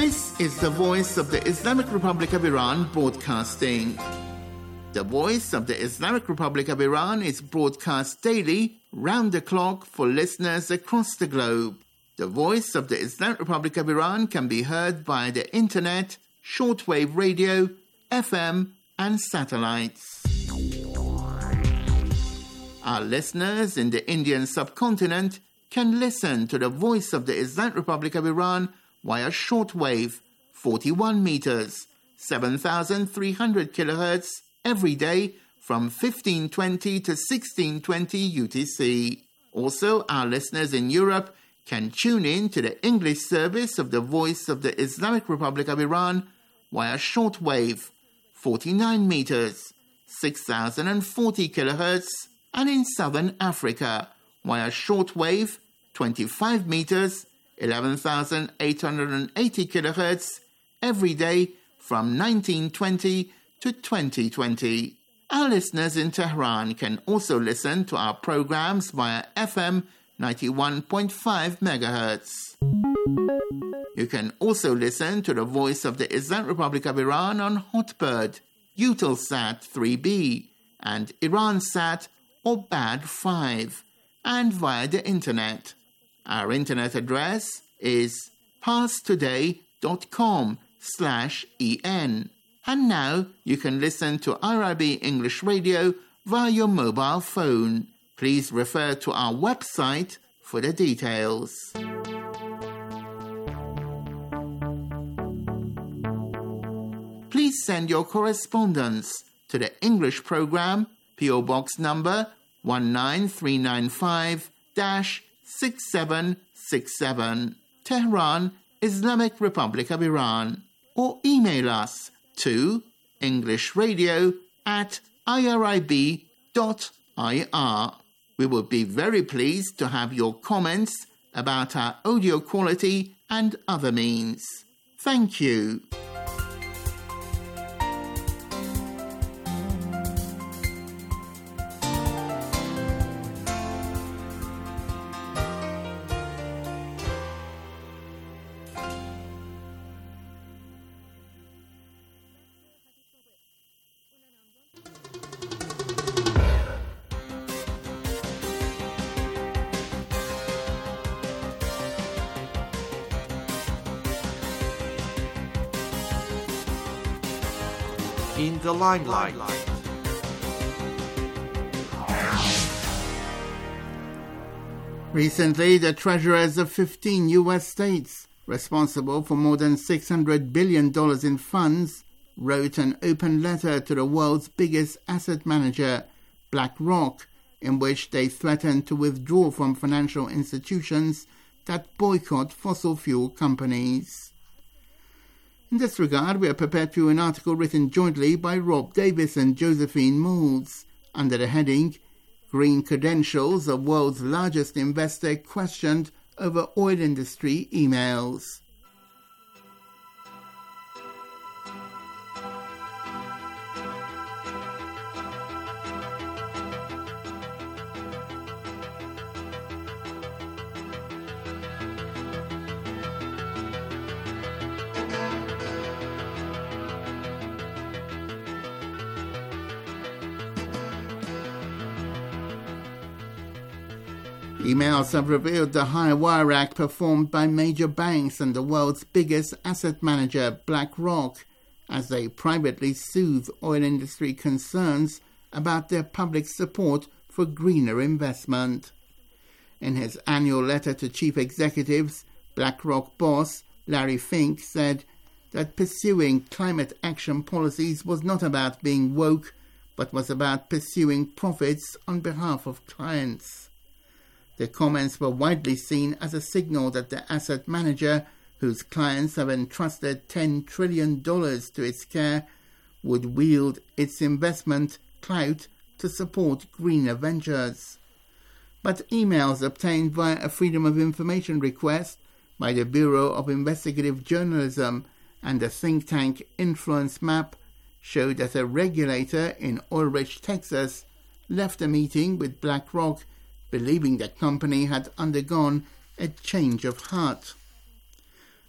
This is the Voice of the Islamic Republic of Iran broadcasting. The Voice of the Islamic Republic of Iran is broadcast daily, round the clock, for listeners across the globe. The Voice of the Islamic Republic of Iran can be heard via the internet, shortwave radio, FM, and satellites. Our listeners in the Indian subcontinent can listen to the Voice of the Islamic Republic of Iran via shortwave, 41 meters, 7,300 kilohertz, every day from 1520 to 1620 UTC. Also, our listeners in Europe can tune in to the English service of the Voice of the Islamic Republic of Iran via shortwave, 49 meters, 6,040 kilohertz, and in Southern Africa via shortwave, 25 meters, 11,880 kilohertz, every day from 1920 to 2020. Our listeners in Tehran can also listen to our programs via FM 91.5 megahertz. You can also listen to the Voice of the Islamic Republic of Iran on Hotbird, Eutelsat 3B, and Iransat or BAD 5, and via the internet. Our internet address is parstoday.com/en. And now you can listen to IRIB English Radio via your mobile phone. Please refer to our website for the details. Please send your correspondence to the English program, PO Box number 19395-6767, Tehran, Islamic Republic of Iran, or email us to englishradio@irib.ir. We would be very pleased to have your comments about our audio quality and other means. Thank you. In the limelight. Recently, the treasurers of 15 U.S. states, responsible for more than $600 billion in funds, wrote an open letter to the world's biggest asset manager, BlackRock, in which they threatened to withdraw from financial institutions that boycott fossil fuel companies. In this regard, we are prepared to an article written jointly by Rob Davis and Josephine Moulds under the heading Green Credentials of World's Largest Investor Questioned Over Oil Industry Emails. Emails have revealed the high wire act performed by major banks and the world's biggest asset manager, BlackRock, as they privately soothe oil industry concerns about their public support for greener investment. In his annual letter to chief executives, BlackRock boss Larry Fink said that pursuing climate action policies was not about being woke, but was about pursuing profits on behalf of clients. The comments were widely seen as a signal that the asset manager, whose clients have entrusted $10 trillion to its care, would wield its investment clout to support greener ventures. But emails obtained via a Freedom of Information request by the Bureau of Investigative Journalism and the think tank Influence Map showed that a regulator in oil-rich Texas left a meeting with BlackRock believing the company had undergone a change of heart.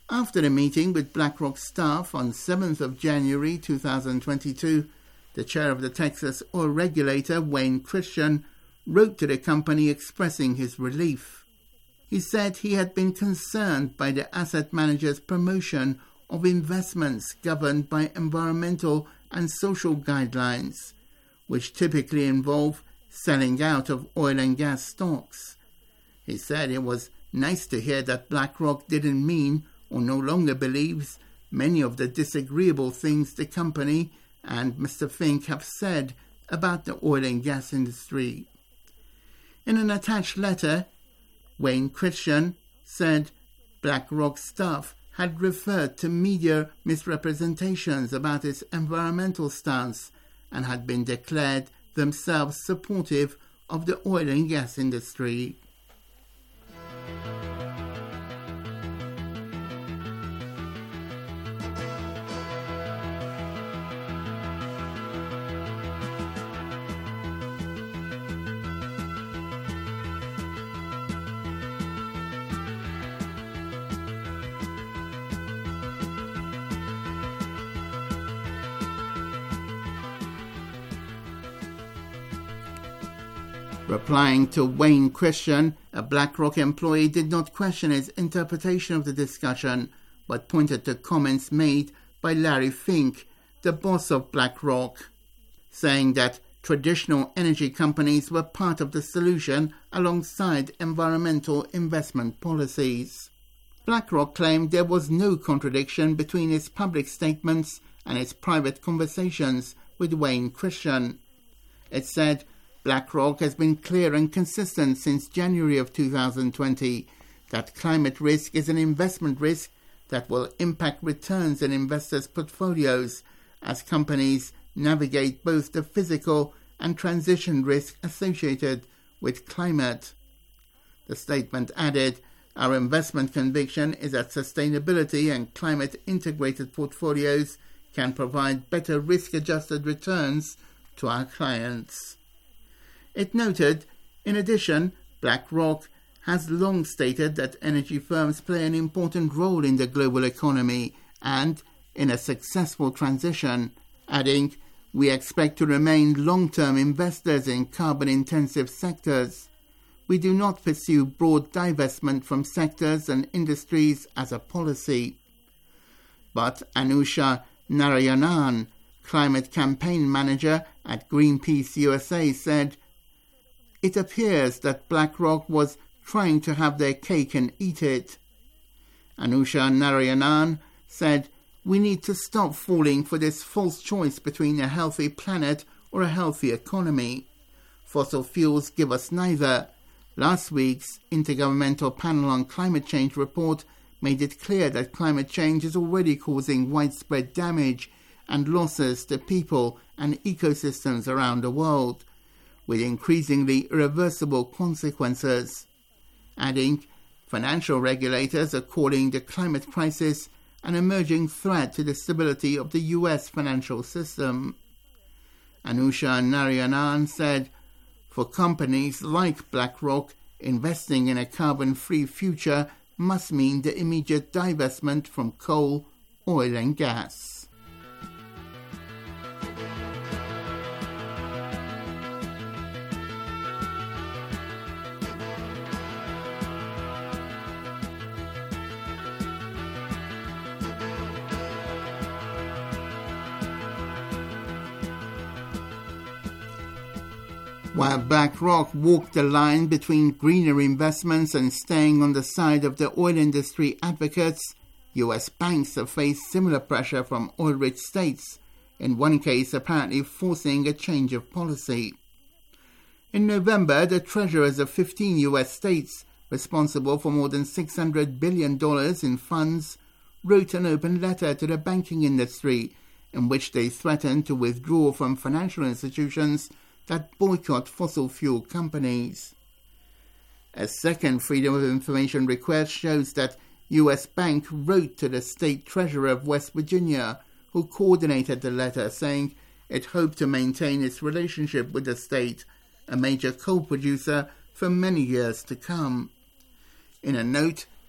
After a meeting with BlackRock staff on 7th of January 2022, the chair of the Texas oil regulator, Wayne Christian, wrote to the company expressing his relief. He said he had been concerned by the asset manager's promotion of investments governed by environmental and social guidelines, which typically involve selling out of oil and gas stocks. He said it was nice to hear that BlackRock didn't mean or no longer believes many of the disagreeable things the company and Mr. Fink have said about the oil and gas industry. In an attached letter, Wayne Christian said BlackRock staff had referred to media misrepresentations about its environmental stance and had been declared themselves supportive of the oil and gas industry. Replying to Wayne Christian, a BlackRock employee did not question his interpretation of the discussion, but pointed to comments made by Larry Fink, the boss of BlackRock, saying that traditional energy companies were part of the solution alongside environmental investment policies. BlackRock claimed there was no contradiction between its public statements and its private conversations with Wayne Christian. It said, BlackRock has been clear and consistent since January of 2020 that climate risk is an investment risk that will impact returns in investors' portfolios as companies navigate both the physical and transition risk associated with climate. The statement added, our investment conviction is that sustainability and climate-integrated portfolios can provide better risk-adjusted returns to our clients. It noted, in addition, BlackRock has long stated that energy firms play an important role in the global economy and in a successful transition, adding, we expect to remain long-term investors in carbon-intensive sectors. We do not pursue broad divestment from sectors and industries as a policy. But Anusha Narayanan, climate campaign manager at Greenpeace USA, said, it appears that BlackRock was trying to have their cake and eat it. Anusha Narayanan said, we need to stop falling for this false choice between a healthy planet or a healthy economy. Fossil fuels give us neither. Last week's Intergovernmental Panel on Climate Change report made it clear that climate change is already causing widespread damage and losses to people and ecosystems around the world, with increasingly irreversible consequences. Adding, financial regulators are calling the climate crisis an emerging threat to the stability of the U.S. financial system. Anusha Narayanan said, for companies like BlackRock, investing in a carbon-free future must mean the immediate divestment from coal, oil and gas. While BlackRock walked the line between greener investments and staying on the side of the oil industry advocates, U.S. banks have faced similar pressure from oil-rich states, in one case apparently forcing a change of policy. In November, the treasurers of 15 U.S. states, responsible for more than $600 billion in funds, wrote an open letter to the banking industry in which they threatened to withdraw from financial institutions that boycott fossil fuel companies. A second Freedom of Information request shows that U.S. Bank wrote to the state treasurer of West Virginia, who coordinated the letter, saying it hoped to maintain its relationship with the state, a major coal producer, for many years to come. In a note,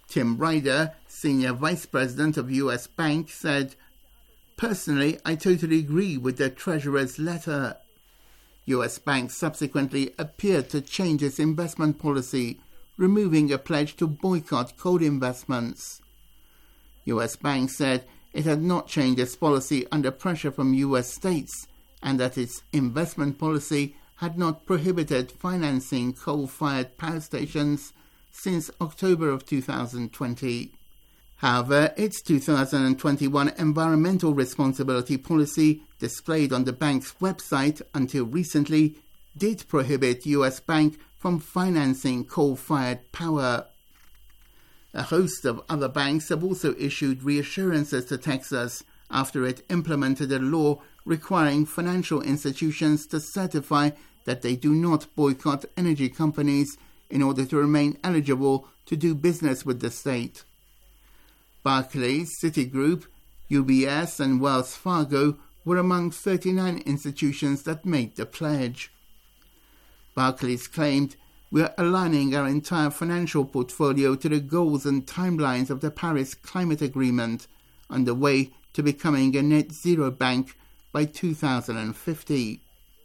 Tim Ryder, Senior Vice President of US Bank, said, "Personally, I totally agree with the Treasurer's letter." US Bank subsequently appeared to change its investment policy, removing a pledge to boycott coal investments. US Bank said it had not changed its policy under pressure from US states and that its investment policy had not prohibited financing coal-fired power stations since October of 2020. However, its 2021 environmental responsibility policy, displayed on the bank's website until recently, did prohibit US Bank from financing coal-fired power. A host of other banks have also issued reassurances to Texas after it implemented a law requiring financial institutions to certify that they do not boycott energy companies in order to remain eligible to do business with the state. Barclays, Citigroup, UBS and Wells Fargo were among 39 institutions that made the pledge. Barclays claimed, "We are aligning our entire financial portfolio to the goals and timelines of the Paris Climate Agreement on the way to becoming a net zero bank by 2050.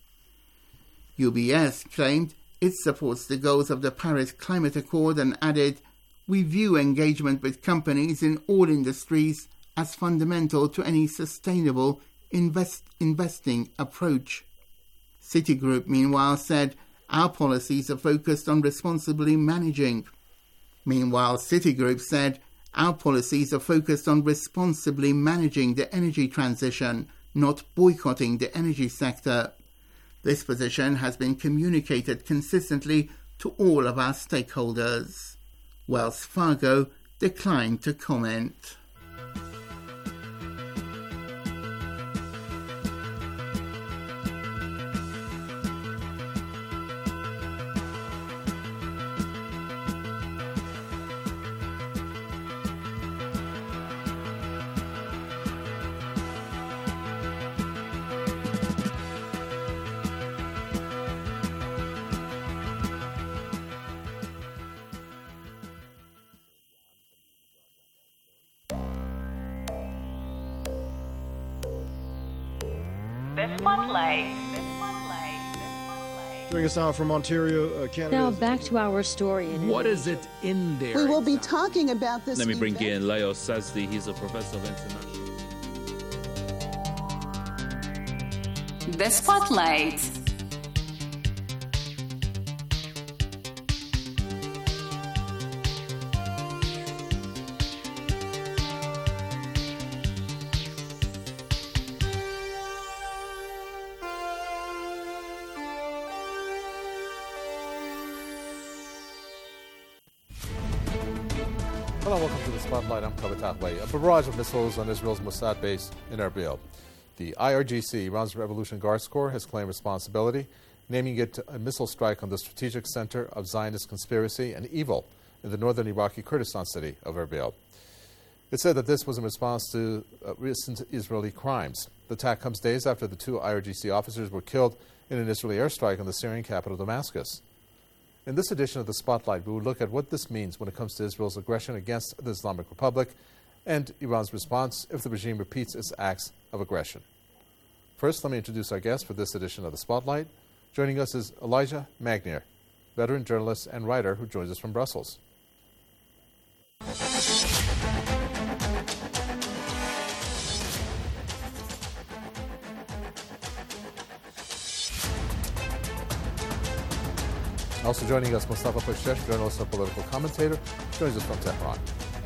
UBS claimed it supports the goals of the Paris Climate Accord and added, "We view engagement with companies in all industries as fundamental to any sustainable investing approach." Citigroup, meanwhile, said, "Our policies are focused on responsibly managing." Meanwhile, Citigroup said, "Our policies are focused on responsibly managing the energy transition, not boycotting the energy sector." This position has been communicated consistently to all of our stakeholders. Wells Fargo declined to comment. The Spotlight. Joining us now from Ontario, Canada. Now back to our story. What is it in there? We will be talking about this. Let me bring in Leo Sazdi. He's a professor of international. The Spotlight. Hello, welcome to the Spotlight. I'm Kavitah Way. A barrage of missiles on Israel's Mossad base in Erbil. The IRGC, Iran's Revolution Guards Corps, has claimed responsibility, naming it a missile strike on the strategic center of Zionist conspiracy and evil in the northern Iraqi Kurdistan city of Erbil. It said that this was in response to recent Israeli crimes. The attack comes days after the two IRGC officers were killed in an Israeli airstrike on the Syrian capital, Damascus. In this edition of the Spotlight, we will look at what this means when it comes to Israel's aggression against the Islamic Republic and Iran's response if the regime repeats its acts of aggression. First, let me introduce our guest for this edition of the Spotlight. Joining us is Elijah Magnier, veteran journalist and writer who joins us from Brussels. Also joining us, Mustafa Pashesh, journalist and political commentator, joins us from Tehran.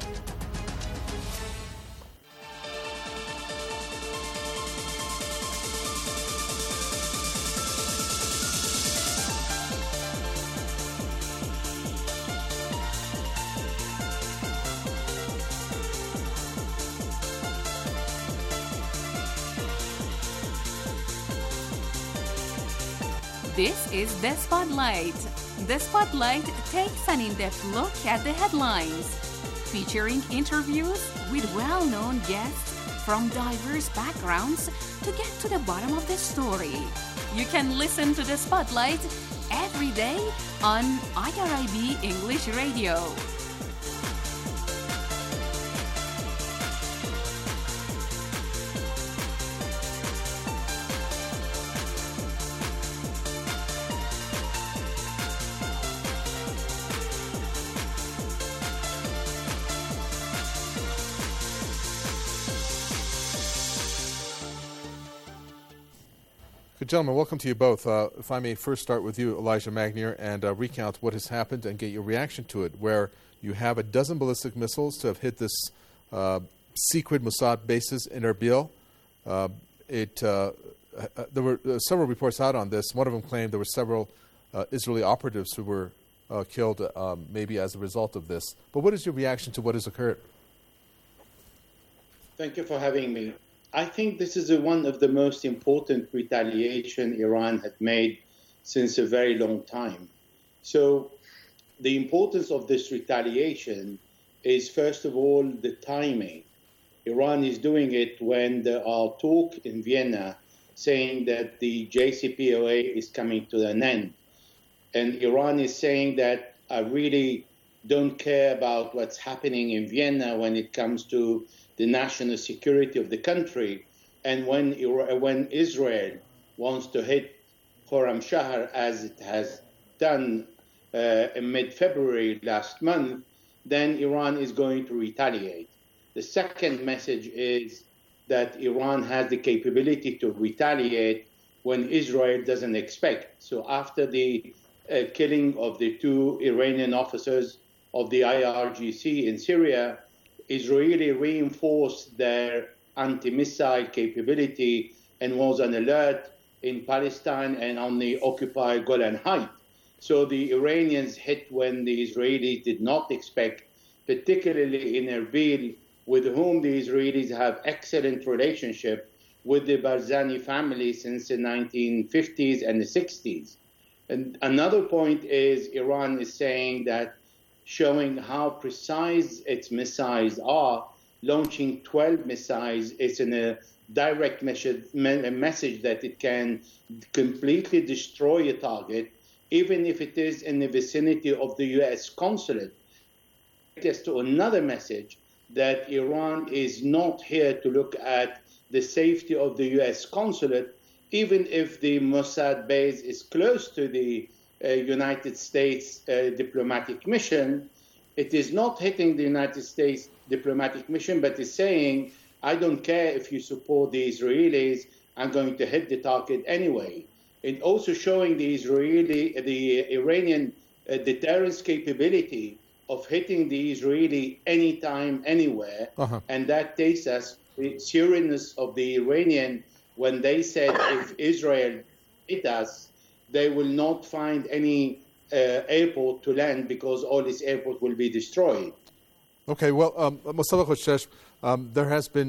This is The Spotlight. The Spotlight takes an in-depth look at the headlines, featuring interviews with well-known guests from diverse backgrounds to get to the bottom of the story. You can listen to The Spotlight every day on IRIB English Radio. Good, gentlemen, welcome to you both. If I may first start with you, Elijah Magnier, and recount what has happened and get your reaction to it, where you have a dozen ballistic missiles to have hit this secret Mossad bases in Erbil. There were several reports out on this. One of them claimed there were several Israeli operatives who were killed maybe as a result of this. But what is your reaction to what has occurred? Thank you for having me. I think this is one of the most important retaliation Iran had made since a very long time. So the importance of this retaliation is, first of all, the timing. Iran is doing it when there are talk in Vienna saying that the JCPOA is coming to an end. And Iran is saying that I really don't care about what's happening in Vienna when it comes to the national security of the country. And when Israel wants to hit Khorram Shahr, as it has done in mid-February last month, then Iran is going to retaliate. The second message is that Iran has the capability to retaliate when Israel doesn't expect. So after the killing of the two Iranian officers of the IRGC in Syria, Israeli reinforced their anti-missile capability and was on alert in Palestine and on the occupied Golan Heights. So the Iranians hit when the Israelis did not expect, particularly in Erbil, with whom the Israelis have excellent relationship with the Barzani family since the 1950s and the 60s. And another point is Iran is saying that, showing how precise its missiles are, launching 12 missiles is in a direct message that it can completely destroy a target, even if it is in the vicinity of the U.S. consulate. It gets to another message that Iran is not here to look at the safety of the U.S. consulate, even if the Mossad base is close to the United States diplomatic mission. It is not hitting the United States diplomatic mission, but is saying, I don't care if you support the Israelis, I'm going to hit the target anyway. And also showing the Iranian deterrence capability of hitting the Israeli anytime, anywhere. And that takes us the seriousness of the Iranian when they said if Israel hit us, they will not find any airport to land because all this airport will be destroyed. Okay, well, Mustafa Khoshchesh, there has been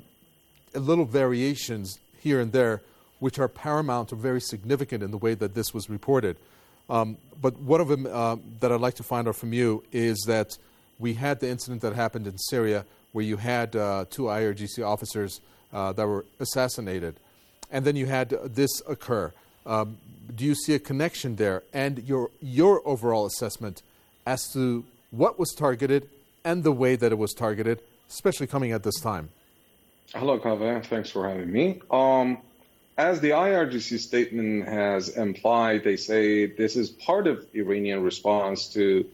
little variations here and there which are paramount or very significant in the way that this was reported. But one of them that I'd like to find out from you is that we had the incident that happened in Syria where you had two IRGC officers that were assassinated, and then you had this occur. Do you see a connection there, and your overall assessment as to what was targeted and the way that it was targeted, especially coming at this time? Hello, Kaveh. Thanks for having me. As the IRGC statement has implied, they say this is part of Iranian response to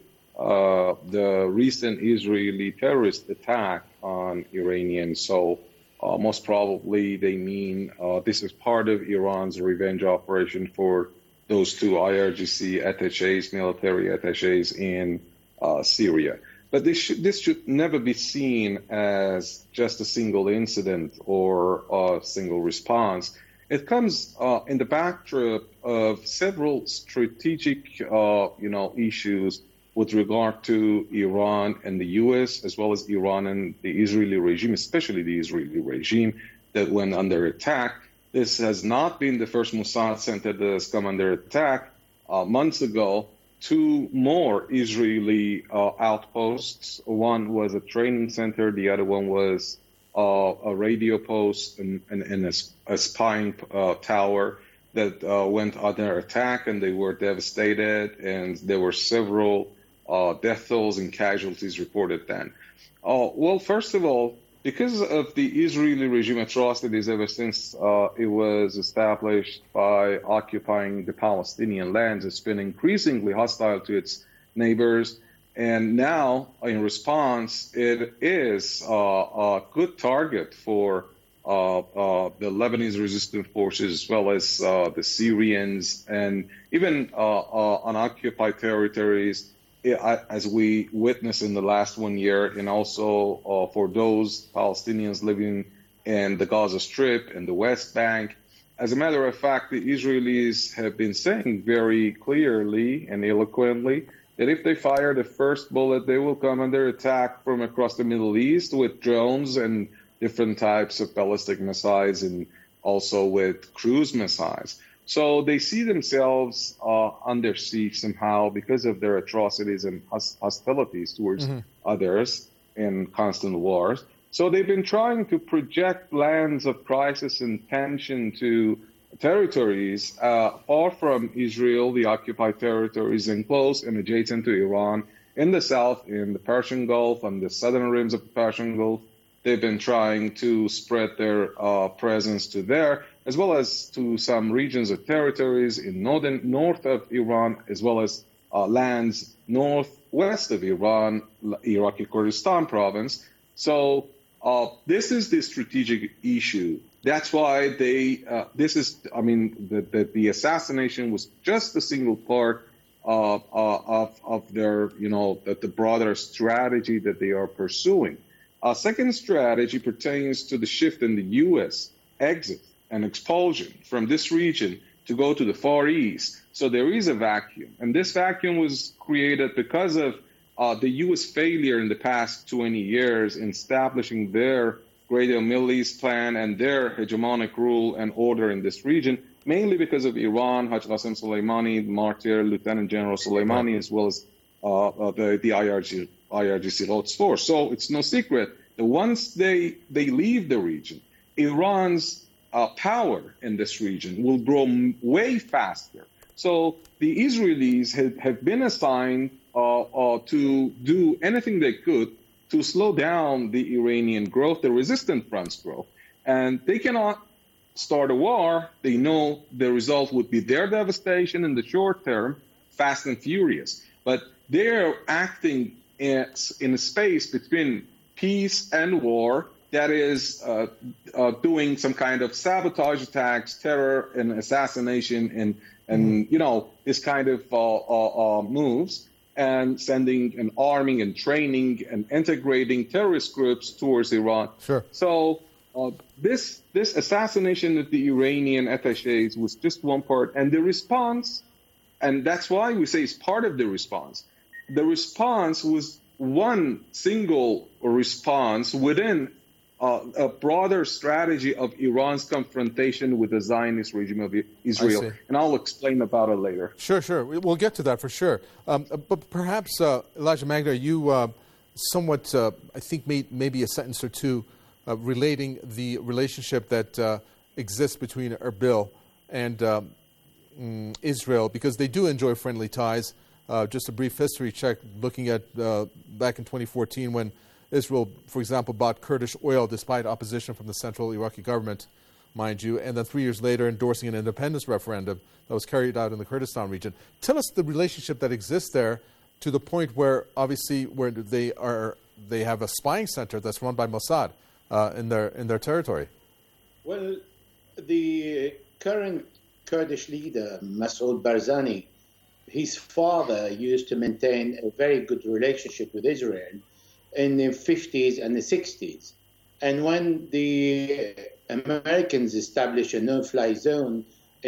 the recent Israeli terrorist attack on Iranians. So most probably they mean this is part of Iran's revenge operation for those two IRGC attachés, military attachés in Syria. But this should never be seen as just a single incident or a single response. It comes in the backdrop of several strategic, issues with regard to Iran and the U.S., as well as Iran and the Israeli regime, especially the Israeli regime that went under attack. This has not been the first Mossad center that has come under attack. Months ago, two more Israeli outposts. One was a training center. The other one was a radio post and a spying tower that went under attack, and they were devastated, and there were several death tolls and casualties reported then. Well, first of all, because of the Israeli regime atrocities ever since it was established by occupying the Palestinian lands, it's been increasingly hostile to its neighbors. And now, in response, it is a good target for the Lebanese resistance forces, as well as the Syrians, and even on occupied territories, as we witnessed in the last 1 year, and also for those Palestinians living in the Gaza Strip and the West Bank. As a matter of fact, the Israelis have been saying very clearly and eloquently that if they fire the first bullet, they will come under attack from across the Middle East with drones and different types of ballistic missiles, and also with cruise missiles. So they see themselves under siege somehow because of their atrocities and hostilities towards others in constant wars. So they've been trying to project lands of crisis and tension to territories far from Israel, the occupied territories, and close and adjacent to Iran, in the south, in the Persian Gulf, on the southern rims of the Persian Gulf. They've been trying to spread their presence to there, as well as to some regions of territories in north of Iran, as well as lands northwest of Iran, Iraqi Kurdistan province. So this is the strategic issue. That's why the assassination was just a single part of their, the broader strategy that they are pursuing. A second strategy pertains to the shift in the U.S. exit and expulsion from this region to go to the Far East. So there is a vacuum, and this vacuum was created because of the U.S. failure in the past 20 years in establishing their Greater Middle East plan and their hegemonic rule and order in this region, mainly because of Iran, Haj Qasem Soleimani, martyr, Lieutenant General Soleimani, as well as the IRGC Quds Force. So it's no secret that once they leave the region, Iran's power in this region will grow way faster. So the Israelis have been assigned to do anything they could to slow down the Iranian growth, the resistant front's growth. And they cannot start a war. They know the result would be their devastation in the short term, fast and furious. But they're acting in a space between peace and war, that is doing some kind of sabotage attacks, terror and assassination and this kind of moves, and sending and arming and training and integrating terrorist groups towards Iran. Sure. So this assassination of the Iranian attachés was just one part, and the response, and that's why we say it's part of the response. The response was one single response within a broader strategy of Iran's confrontation with the Zionist regime of Israel. And I'll explain about it later. Sure. We'll get to that for sure. But perhaps, Elijah Magner, you somewhat, I think, maybe a sentence or two relating the relationship that exists between Erbil and Israel, because they do enjoy friendly ties. Just a brief history check, looking at back in 2014 when Israel, for example, bought Kurdish oil despite opposition from the central Iraqi government, mind you, and then 3 years later endorsing an independence referendum that was carried out in the Kurdistan region. Tell us the relationship that exists there, to the point where obviously where they have a spying center that's run by Mossad in their territory. Well, the current Kurdish leader, Masoud Barzani, his father used to maintain a very good relationship with Israel in the 50s and the 60s. And when the Americans established a no-fly zone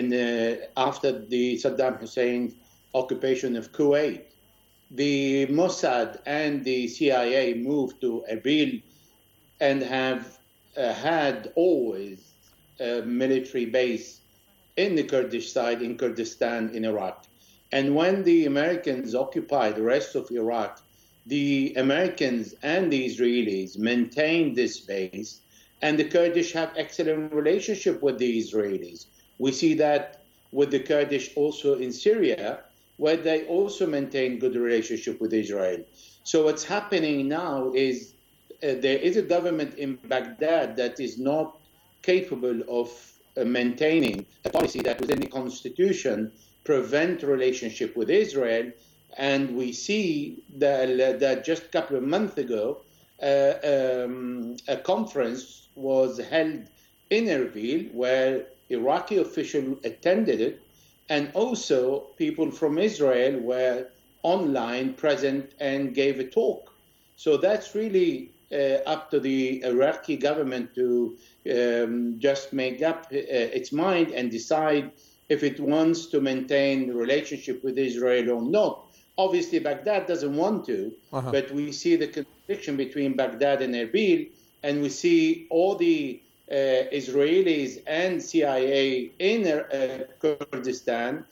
after the Saddam Hussein occupation of Kuwait, the Mossad and the CIA moved to Erbil and have had always a military base in the Kurdish side, in Kurdistan, in Iraq. And when the Americans occupied the rest of Iraq, the Americans and the Israelis maintained this base, and the Kurdish have excellent relationship with the Israelis. We see that with the Kurdish also in Syria, where they also maintain good relationship with Israel. So what's happening now is there is a government in Baghdad that is not capable of maintaining a policy that within the constitution prevent relationship with Israel. And we see that just a couple of months ago, a conference was held in Erbil, where Iraqi officials attended it, and also people from Israel were online present and gave a talk. So that's really up to the Iraqi government to just make up its mind and decide if it wants to maintain the relationship with Israel or not. Obviously, Baghdad doesn't want to, but we see the contradiction between Baghdad and Erbil, and we see all the Israelis and CIA in Kurdistan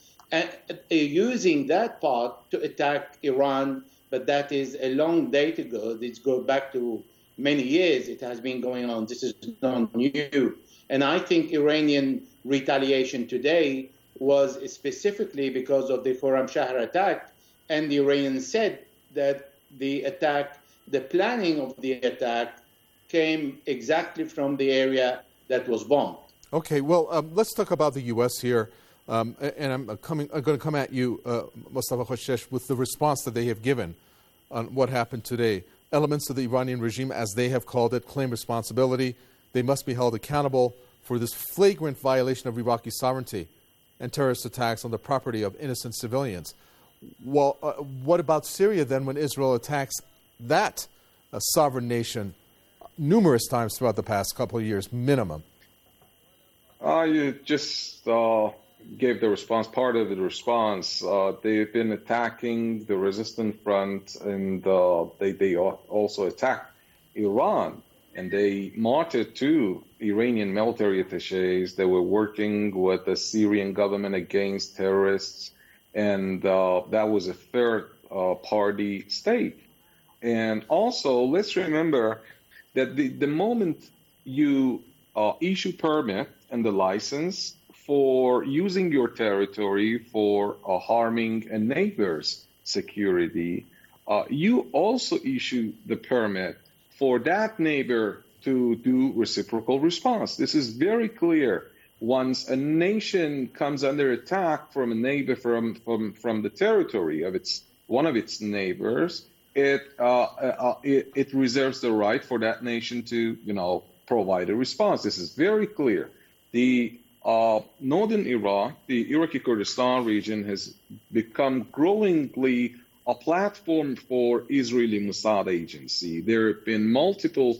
using that part to attack Iran, but that is a long date ago. This goes back to many years. It has been going on. This is not new. And I think Iranian retaliation today was specifically because of the Khorramshahr attack, and the Iranians said that the attack, the planning of the attack, came exactly from the area that was bombed. Okay, well, let's talk about the U.S. here. And I'm going to come at you, Mustafa Khoshchesh, with the response that they have given on what happened today. Elements of the Iranian regime, as they have called it, claim responsibility. They must be held accountable for this flagrant violation of Iraqi sovereignty and terrorist attacks on the property of innocent civilians. Well, what about Syria then, when Israel attacks that sovereign nation numerous times throughout the past couple of years, minimum? You just gave the response, part of the response. They've been attacking the resistant front, and they also attacked Iran. And they martyred two Iranian military attachés that were working with the Syrian government against terrorists. And that was a third-party state. And also, let's remember that the moment you issue permit and the license for using your territory for harming a neighbor's security, you also issue the permit for that neighbor to do reciprocal response. This is very clear. Once a nation comes under attack from a neighbor from the territory of one of its neighbors, it reserves the right for that nation to provide a response. This is very clear. The northern Iraq, the Iraqi Kurdistan region, has become growingly a platform for Israeli Mossad agency. There have been multiple,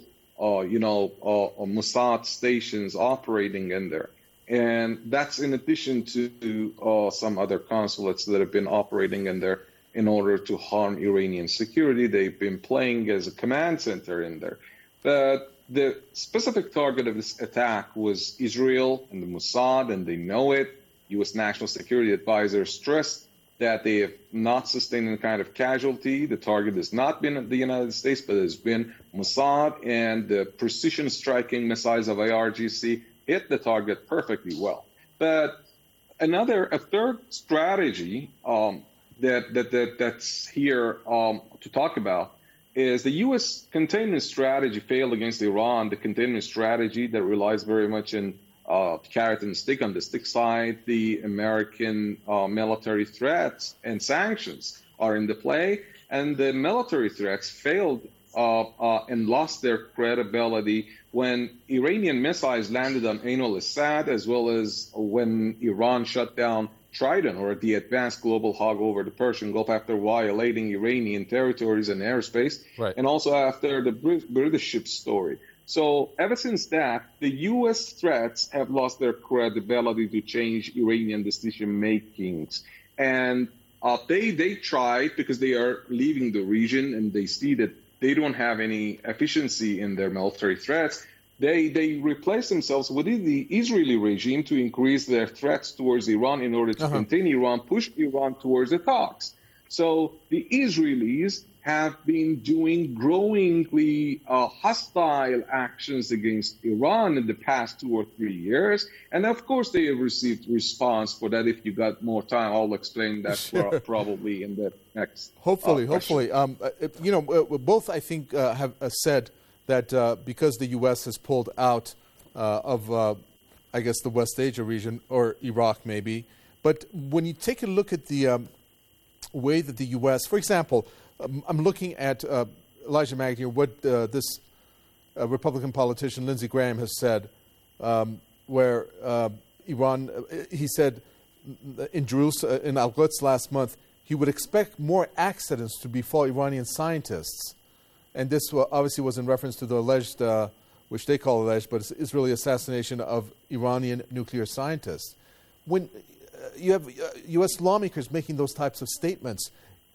Mossad stations operating in there. And that's in addition to some other consulates that have been operating in there in order to harm Iranian security. They've been playing as a command center in there. But the specific target of this attack was Israel and the Mossad, and they know it. U.S. National Security Advisor stressed that they have not sustained any kind of casualty. The target has not been the United States, but has been Mossad, and the precision striking missiles of IRGC hit the target perfectly well. But a third strategy that's here to talk about is the U.S. containment strategy failed against Iran. The containment strategy that relies very much in carrot and stick. On the stick side, the American military threats and sanctions are in the play, and the military threats failed and lost their credibility when Iranian missiles landed on Ain al-Assad, as well as when Iran shut down Trident, or the advanced global hawk, over the Persian Gulf after violating Iranian territories and airspace, right, and also after the British ship story. So ever since that, the U.S. threats have lost their credibility to change Iranian decision-makings. And they tried, because they are leaving the region and they see that they don't have any efficiency in their military threats, they replace themselves within the Israeli regime to increase their threats towards Iran in order to contain Iran, push Iran towards the talks. So the Israelis have been doing growingly hostile actions against Iran in the past 2 or 3 years. And of course, they have received response for that. If you got more time, I'll explain that probably in the next Hopefully. Both, I think, have said that because the U.S. has pulled out of, I guess, the West Asia region, or Iraq maybe. But when you take a look at the way that the U.S., for example, I'm looking at Elijah Magnier, what this Republican politician Lindsey Graham has said where Iran, he said in Jerusalem, in Al-Quds last month, he would expect more accidents to befall Iranian scientists. And this obviously was in reference to the alleged, which they call alleged, but it's Israeli assassination of Iranian nuclear scientists. When you have U.S. lawmakers making those types of statements,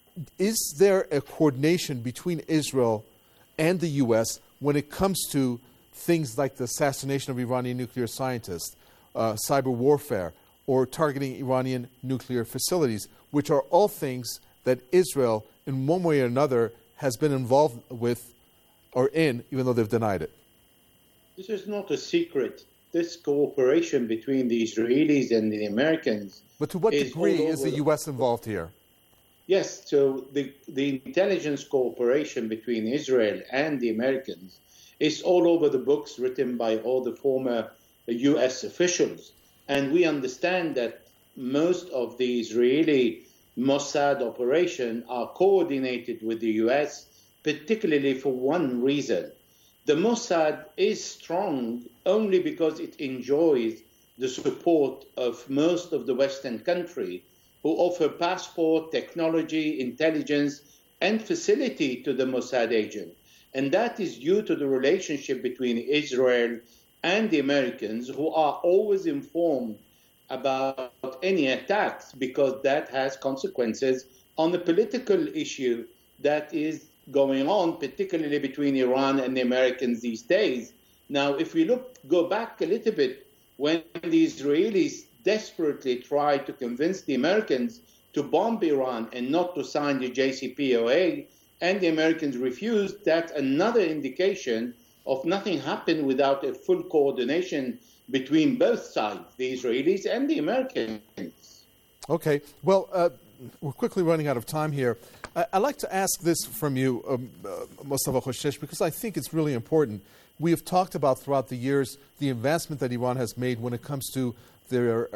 is there a coordination between Israel and the U.S. when it comes to things like the assassination of Iranian nuclear scientists, cyber warfare, or targeting Iranian nuclear facilities, which are all things that Israel, in one way or another, has been involved with or in, even though they've denied it? This is not a secret. This cooperation between the Israelis and the Americans. But to what degree is the U.S. involved here? Yes, so the intelligence cooperation between Israel and the Americans is all over the books written by all the former U.S. officials. And we understand that most of the Israeli Mossad operation are coordinated with the U.S., particularly for one reason. The Mossad is strong only because it enjoys the support of most of the Western countries who offer passport, technology, intelligence, and facility to the Mossad agent. And that is due to the relationship between Israel and the Americans, who are always informed about any attacks, because that has consequences on the political issue that is going on, particularly between Iran and the Americans these days. Now, if we go back a little bit, when the Israelis desperately tried to convince the Americans to bomb Iran and not to sign the JCPOA, and the Americans refused, that's another indication of nothing happened without a full coordination between both sides, the Israelis and the Americans. Okay. Well, we're quickly running out of time here. I'd like to ask this from you, Mostafa Khoshesh, because I think it's really important. We have talked about throughout the years the advancement that Iran has made when it comes to their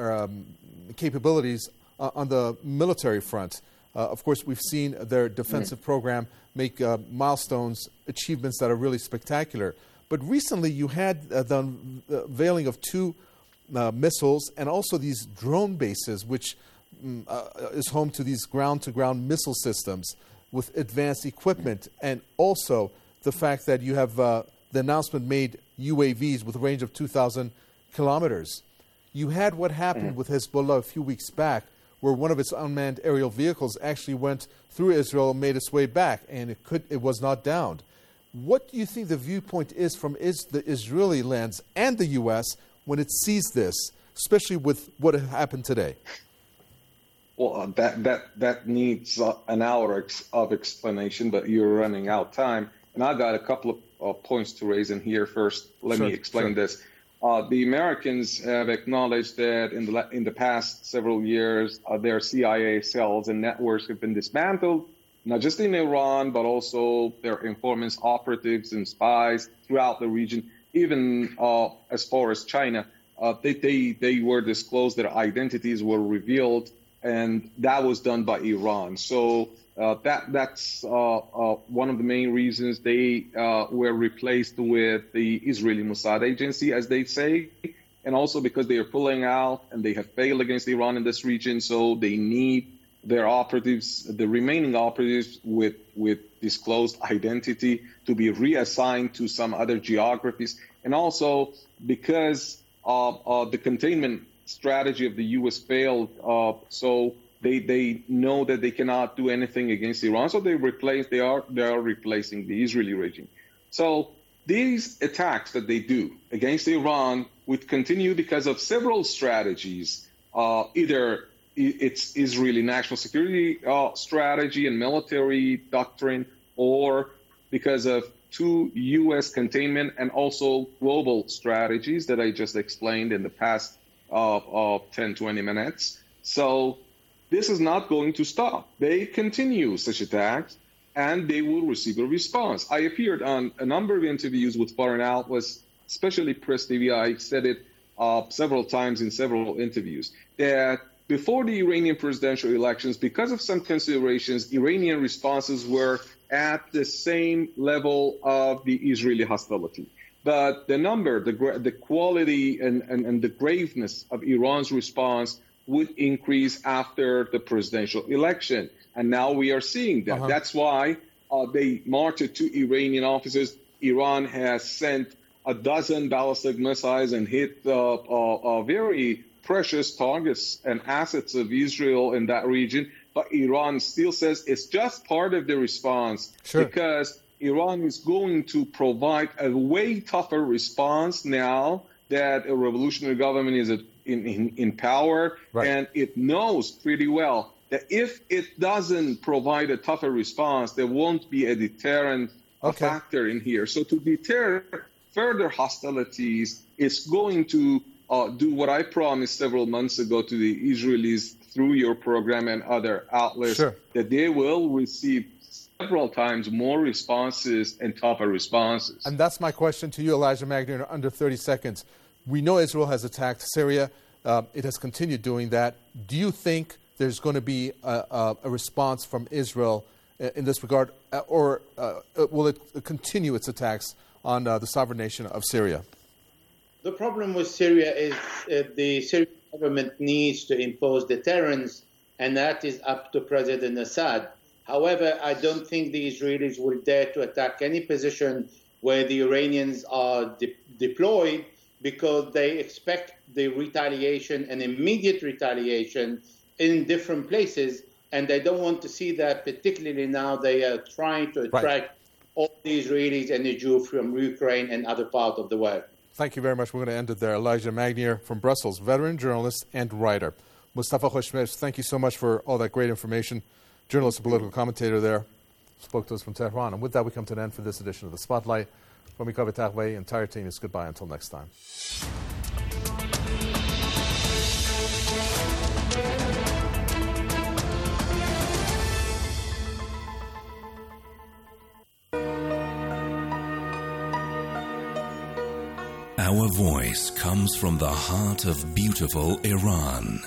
capabilities on the military front. Of course, we've seen their defensive program make milestones, achievements that are really spectacular. But recently you had the unveiling of two missiles and also these drone bases, which is home to these ground-to-ground missile systems with advanced equipment, and also the fact that you have the announcement made UAVs with a range of 2,000 kilometers. You had what happened with Hezbollah a few weeks back, where one of its unmanned aerial vehicles actually went through Israel and made its way back, and it was not downed. What do you think the viewpoint is from the Israeli lands and the U.S. when it sees this, especially with what happened today? Well, that needs an hour of explanation, but you're running out of time. And I got a couple of points to raise in here. First, let me explain this. The Americans have acknowledged that in the past several years, their CIA cells and networks have been dismantled, not just in Iran, but also their informants, operatives, and spies throughout the region, even as far as China. They were disclosed, their identities were revealed, and that was done by Iran. So that's one of the main reasons they were replaced with the Israeli Mossad agency, as they say, and also because they are pulling out and they have failed against Iran in this region, so they need their operatives, the remaining operatives with disclosed identity, to be reassigned to some other geographies, and also because the containment strategy of the U.S. failed, so they know that they cannot do anything against Iran, so they are replacing the Israeli regime. So these attacks that they do against Iran would continue because of several strategies. Either it's Israeli national security strategy and military doctrine, or because of two U.S. containment and also global strategies that I just explained in the past 10, 20 minutes. So this is not going to stop. They continue such attacks, and they will receive a response. I appeared on a number of interviews with foreign outlets, especially Press TV. I said it several times in several interviews, that before the Iranian presidential elections, because of some considerations, Iranian responses were at the same level of the Israeli hostility. But the number, the quality and the graveness of Iran's response would increase after the presidential election. And now we are seeing that. That's why they marched to Iranian offices. Iran has sent 12 ballistic missiles and hit very precious targets and assets of Israel in that region. But Iran still says it's just part of the response because Iran is going to provide a way tougher response now that a revolutionary government is in power, and it knows pretty well that if it doesn't provide a tougher response, there won't be a deterrent factor in here. So to deter further hostilities, it's going to do what I promised several months ago to the Israelis through your program and other outlets, that they will receive several times more responses and tougher responses. And that's my question to you, Elijah Magnier, in under 30 seconds. We know Israel has attacked Syria. It has continued doing that. Do you think there's going to be a response from Israel in this regard, or will it continue its attacks on the sovereign nation of Syria? The problem with Syria is the Syrian government needs to impose deterrence, and that is up to President Assad. However, I don't think the Israelis will dare to attack any position where the Iranians are deployed, because they expect the retaliation and immediate retaliation in different places, and they don't want to see that, particularly now they are trying to attract all the Israelis and the Jews from Ukraine and other parts of the world. Thank you very much. We're going to end it there. Elijah Magnier from Brussels, veteran journalist and writer. Mustafa Khoshmez, thank you so much for all that great information. Journalist and political commentator there, spoke to us from Tehran. And with that, we come to an end for this edition of The Spotlight. From Mikhail Taqvay, entire team is goodbye until next time. Our voice comes from the heart of beautiful Iran.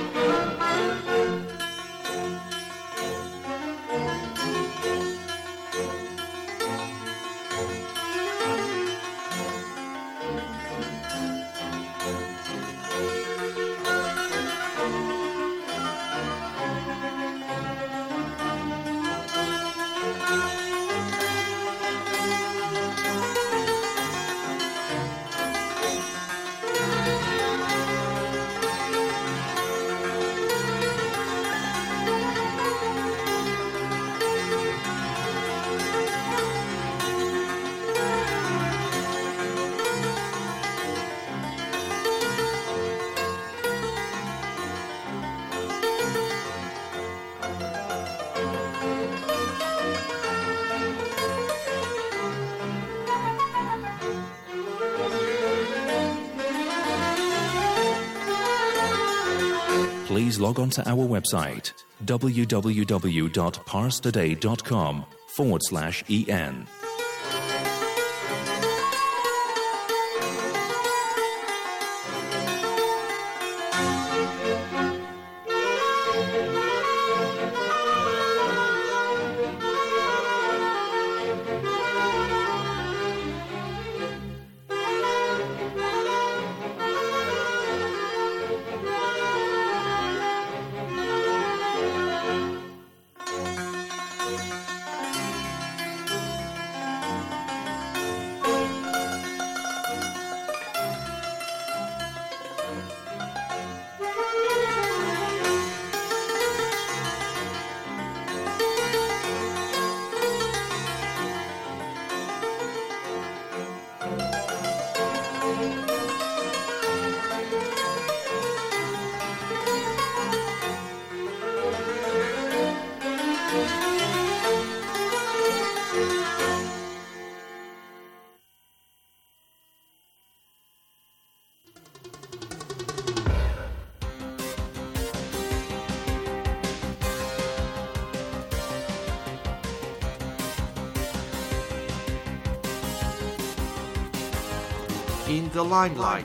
Please log on to our website, www.parstoday.com/EN. In the limelight.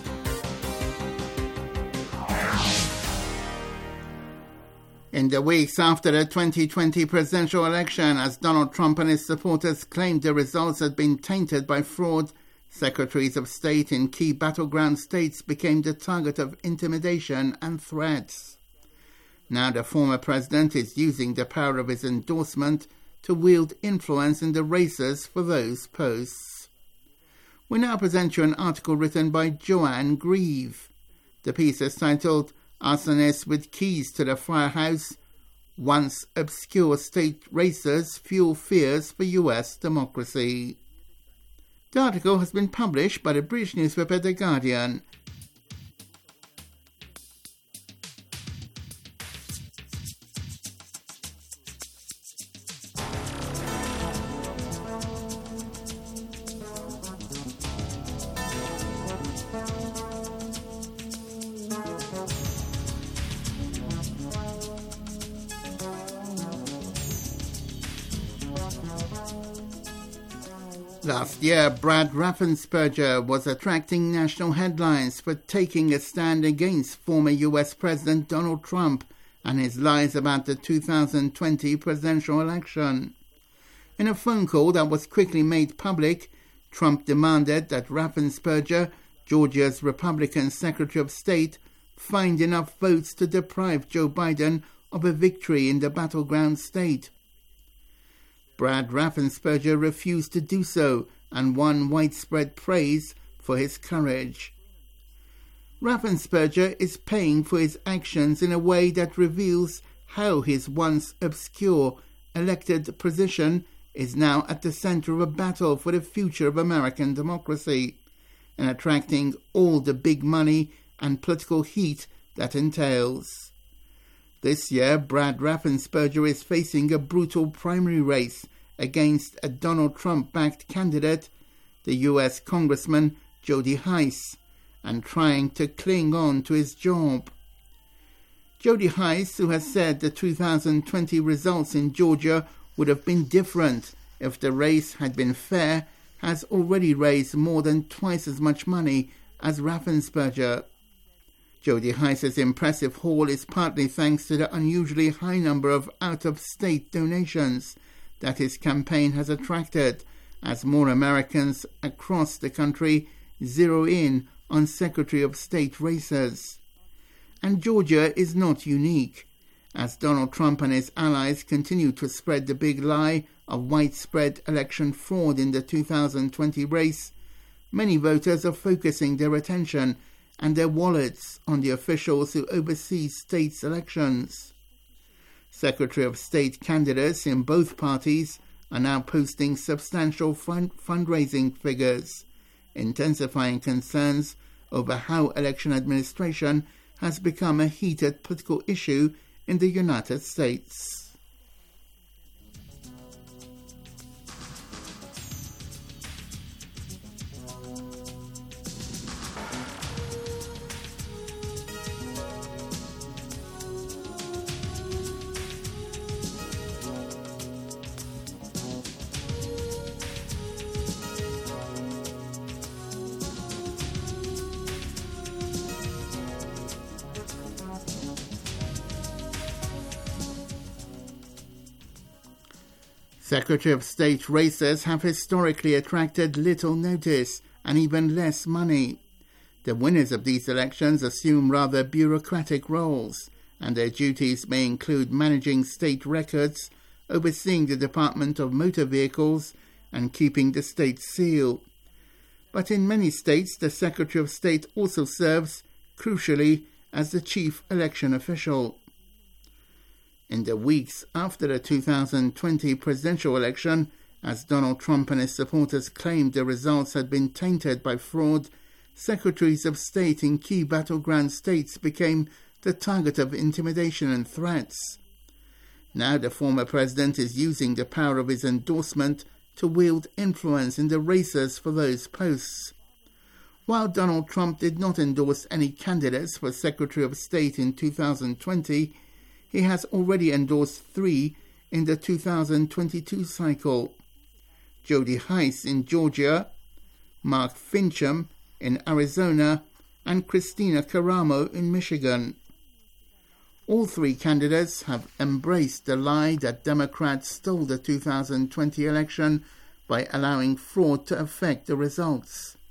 In the weeks after the 2020 presidential election, as Donald Trump and his supporters claimed the results had been tainted by fraud, Secretaries of State in key battleground states became the target of intimidation and threats. Now the former president is using the power of his endorsement to wield influence in the races for those posts. We now present you an article written by Joanne Grieve. The piece is titled "Arsonists with Keys to the Firehouse, Once Obscure State Races Fuel Fears for U.S. Democracy." The article has been published by the British newspaper The Guardian. Last year, Brad Raffensperger was attracting national headlines for taking a stand against former US President Donald Trump and his lies about the 2020 presidential election. In a phone call that was quickly made public, Trump demanded that Raffensperger, Georgia's Republican Secretary of State, find enough votes to deprive Joe Biden of a victory in the battleground state. Brad Raffensperger refused to do so and won widespread praise for his courage. Raffensperger is paying for his actions in a way that reveals how his once obscure elected position is now at the center of a battle for the future of American democracy and attracting all the big money and political heat that entails. This year, Brad Raffensperger is facing a brutal primary race against a Donald Trump-backed candidate, the U.S. Congressman Jody Hice, and trying to cling on to his job. Jody Hice, who has said the 2020 results in Georgia would have been different if the race had been fair, has already raised more than twice as much money as Raffensperger. Jody Hice's impressive haul is partly thanks to the unusually high number of out-of-state donations that his campaign has attracted, as more Americans across the country zero in on Secretary of State races. And Georgia is not unique. As Donald Trump and his allies continue to spread the big lie of widespread election fraud in the 2020 race, many voters are focusing their attention and their wallets on the officials who oversee states' elections. Secretary of State candidates in both parties are now posting substantial fundraising figures, intensifying concerns over how election administration has become a heated political issue in the United States. Secretary of State races have historically attracted little notice and even less money. The winners of these elections assume rather bureaucratic roles, and their duties may include managing state records, overseeing the Department of Motor Vehicles, and keeping the state seal. But in many states, the Secretary of State also serves, crucially, as the chief election official. In the weeks after the 2020 presidential election, as Donald Trump and his supporters claimed the results had been tainted by fraud, secretaries of state in key battleground states became the target of intimidation and threats. Now the former president is using the power of his endorsement to wield influence in the races for those posts. While Donald Trump did not endorse any candidates for Secretary of State in 2020, he has already endorsed 3 in the 2022 cycle: Jody Hice in Georgia, Mark Fincham in Arizona, and Christina Caramo in Michigan. All 3 candidates have embraced the lie that Democrats stole the 2020 election by allowing fraud to affect the results.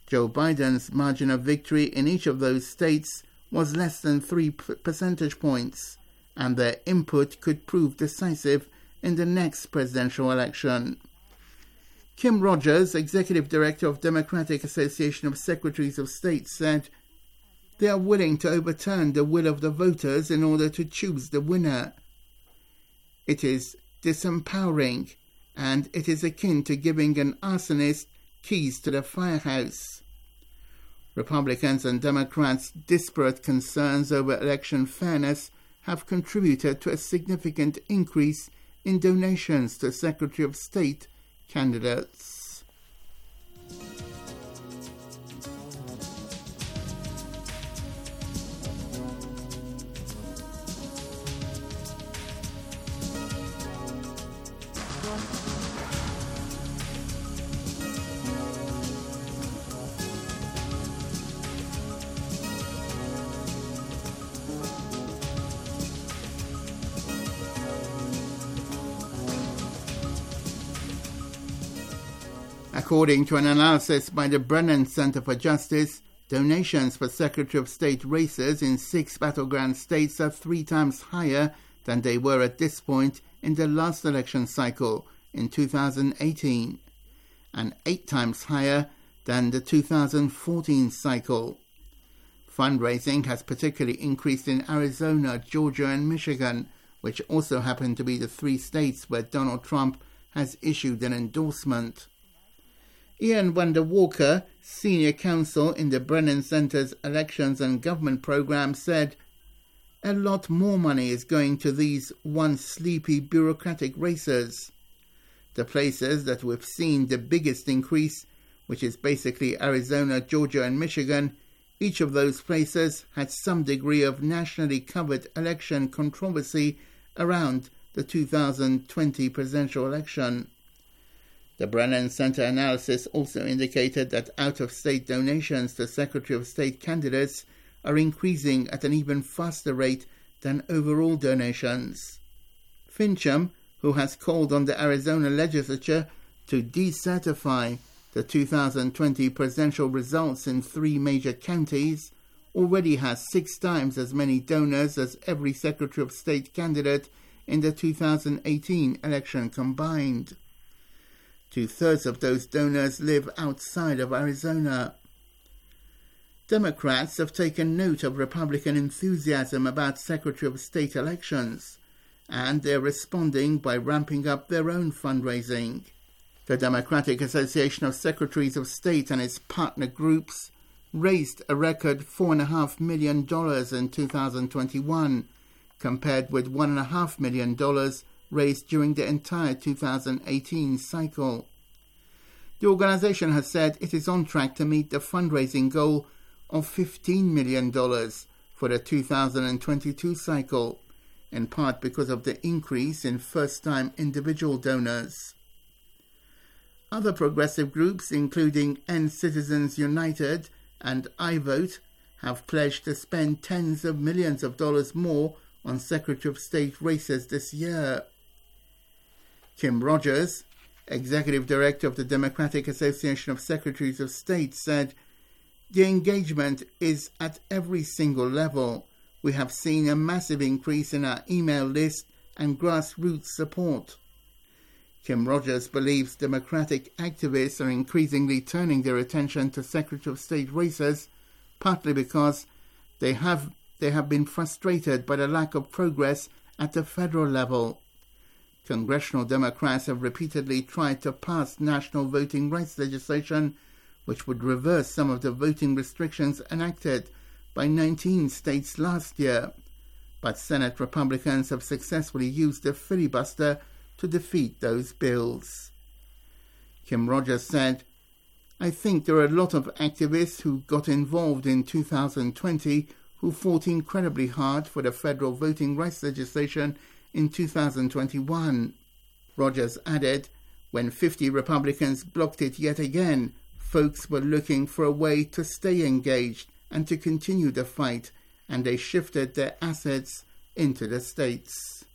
Joe Biden's margin of victory in each of those states was less than 3 percentage points, and their input could prove decisive in the next presidential election. Kim Rogers, executive director of Democratic Association of Secretaries of State, said they are willing to overturn the will of the voters in order to choose the winner. It is disempowering, and it is akin to giving an arsonist keys to the firehouse. Republicans and Democrats' disparate concerns over election fairness have contributed to a significant increase in donations to Secretary of State candidates. According to an analysis by the Brennan Center for Justice, donations for Secretary of State races in 6 battleground states are 3 times higher than they were at this point in the last election cycle in 2018, and 8 times higher than the 2014 cycle. Fundraising has particularly increased in Arizona, Georgia, and Michigan, which also happen to be the 3 states where Donald Trump has issued an endorsement. Ian Wonder Walker, senior counsel in the Brennan Center's Elections and Government Program, said, "A lot more money is going to these once sleepy bureaucratic races. The places that we've seen the biggest increase, which is basically Arizona, Georgia, and Michigan, each of those places had some degree of nationally covered election controversy around the 2020 presidential election." The Brennan Center analysis also indicated that out-of-state donations to Secretary of State candidates are increasing at an even faster rate than overall donations. Fincham, who has called on the Arizona legislature to decertify the 2020 presidential results in 3 major counties, already has 6 times as many donors as every Secretary of State candidate in the 2018 election combined. 2/3 of those donors live outside of Arizona. Democrats have taken note of Republican enthusiasm about Secretary of State elections, and they're responding by ramping up their own fundraising. The Democratic Association of Secretaries of State and its partner groups raised a record $4.5 million in 2021, compared with $1.5 million raised during the entire 2018 cycle. The organization has said it is on track to meet the fundraising goal of $15 million for the 2022 cycle, in part because of the increase in first-time individual donors. Other progressive groups, including End Citizens United and iVote, have pledged to spend tens of millions of dollars more on Secretary of State races this year. Kim Rogers, executive director of the Democratic Association of Secretaries of State, said, "The engagement is at every single level. We have seen a massive increase in our email list and grassroots support." Kim Rogers believes Democratic activists are increasingly turning their attention to Secretary of State races, partly because they have been frustrated by the lack of progress at the federal level. Congressional Democrats have repeatedly tried to pass national voting rights legislation, which would reverse some of the voting restrictions enacted by 19 states last year, but Senate Republicans have successfully used the filibuster to defeat those bills. Kim Rogers said, "I think there are a lot of activists who got involved in 2020 who fought incredibly hard for the federal voting rights legislation in 2021. Rogers added, "When 50 Republicans blocked it yet again, folks were looking for a way to stay engaged and to continue the fight, and they shifted their assets into the states."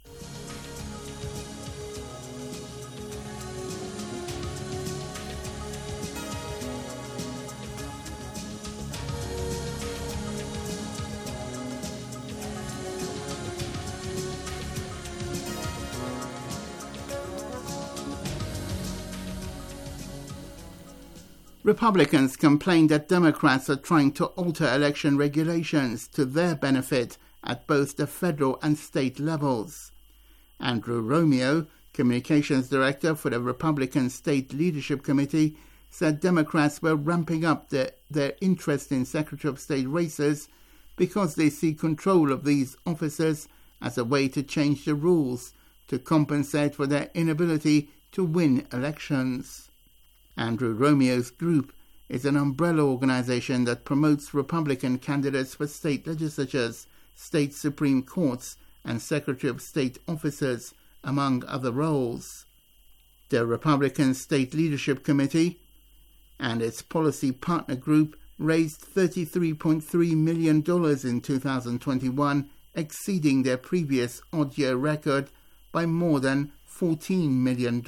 Republicans complained that Democrats are trying to alter election regulations to their benefit at both the federal and state levels. Andrew Romeo, communications director for the Republican State Leadership Committee, said Democrats were ramping up their interest in Secretary of State races because they see control of these officers as a way to change the rules to compensate for their inability to win elections. Andrew Romeo's group is an umbrella organization that promotes Republican candidates for state legislatures, state Supreme Courts, and Secretary of State officers, among other roles. The Republican State Leadership Committee and its policy partner group raised $33.3 million in 2021, exceeding their previous odd-year record by more than $14 million.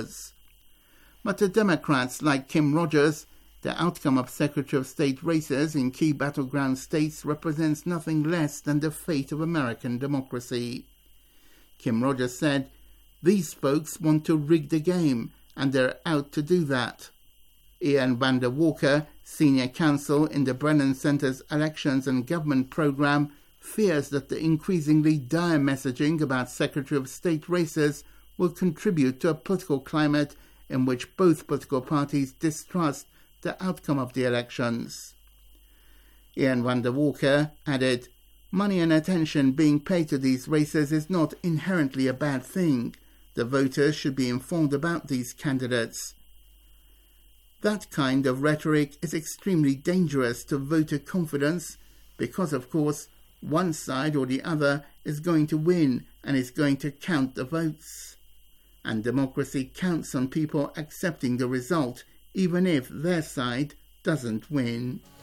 But to Democrats like Kim Rogers, the outcome of Secretary of State races in key battleground states represents nothing less than the fate of American democracy. Kim Rogers said, "These folks want to rig the game, and they're out to do that." Ian Vander Walker, senior counsel in the Brennan Center's Elections and Government program, fears that the increasingly dire messaging about Secretary of State races will contribute to a political climate in which both political parties distrust the outcome of the elections. Ian Vander Walker added, "Money and attention being paid to these races is not inherently a bad thing. The voters should be informed about these candidates. That kind of rhetoric is extremely dangerous to voter confidence because, of course, one side or the other is going to win and is going to count the votes. And democracy counts on people accepting the result, even if their side doesn't win."